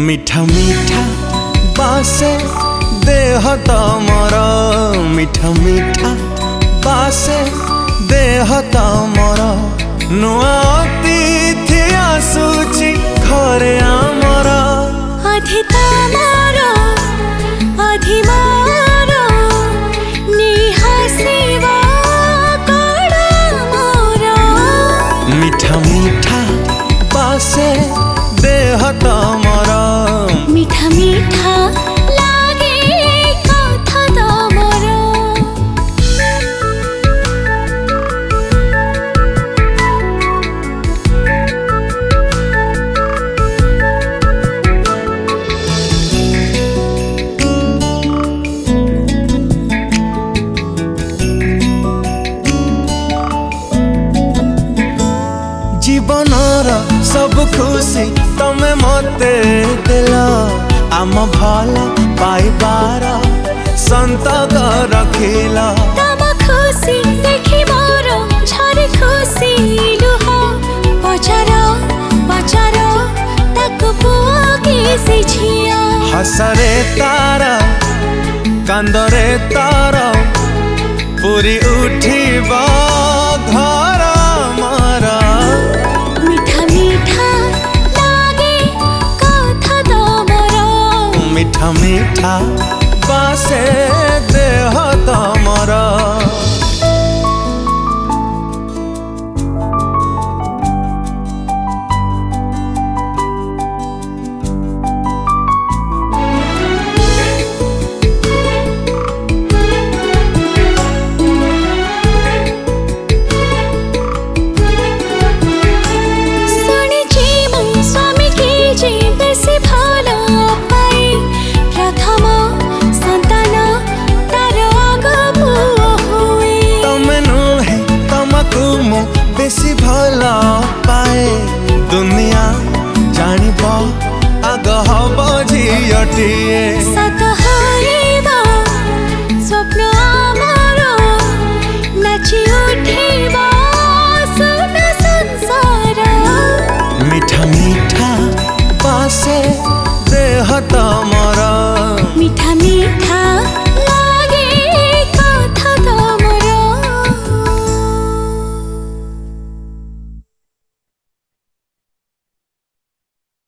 मीठा मीठा बासे देह तमर मीठा मीठा बासे देह तमर नुआ अतिथि आसुची घरे आमर अधि तमर अधि मोर निहासिबा कड़ मोर मीठा मीठा बासे देह तमर मीठा मीठा लागे कथा तमर जीवनर सब खुशी तमे मते देला आम भल पाइबार संतक रखिला तम खुशी देखि मोर झरे खुशी लुह पचार पचार ताको पुआ के झिया हसरे तारा कांदरे तारा पूरी उठिबा घर मरा मीठा मीठा लागे कथा तमर मीठा मीठा बासे देह तमर बेसी भला पाए दुनिया जानिब आग हब झियटी